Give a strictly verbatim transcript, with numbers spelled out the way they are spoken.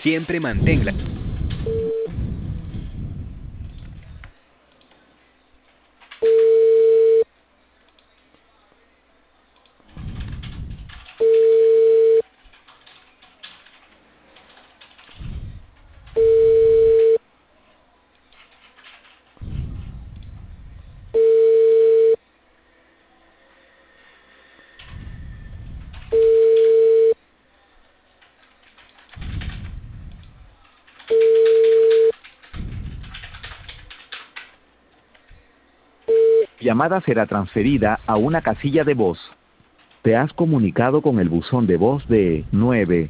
Siempre manténla. Llamada será transferida a una casilla de voz. Te has comunicado con el buzón de voz de nueve